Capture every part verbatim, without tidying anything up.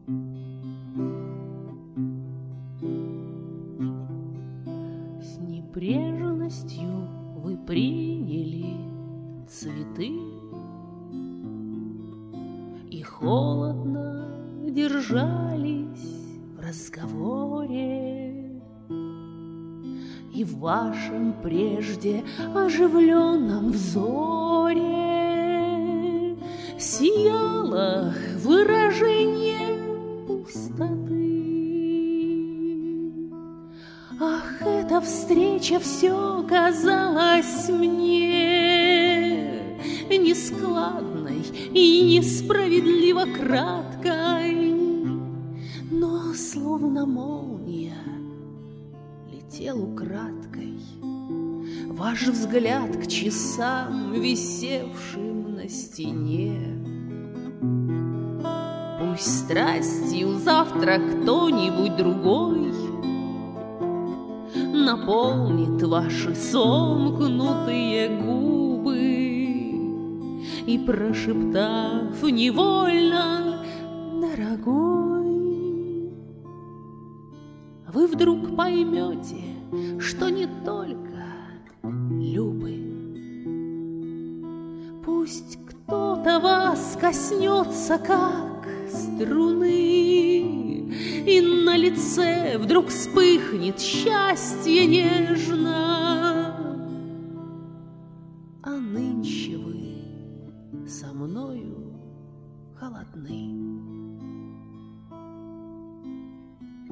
С небрежностью вы приняли цветы и холодно держались в разговоре, и в вашем прежде оживленном взоре сияло выражение пустоты. Ах, эта встреча все казалась мне нескладной и несправедливо краткой, но словно молния летел украдкой ваш взгляд к часам, висевшим на стене. Пусть страстью завтра кто-нибудь другой наполнит ваши сомкнутые губы, и, прошептав невольно «дорогой», вы вдруг поймете, что не только любы. Пусть кто-то вас коснется, как струны, и на лице вдруг вспыхнет счастье нежно. А нынче вы со мною холодны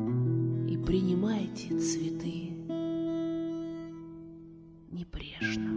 и принимайте цветы небрежно.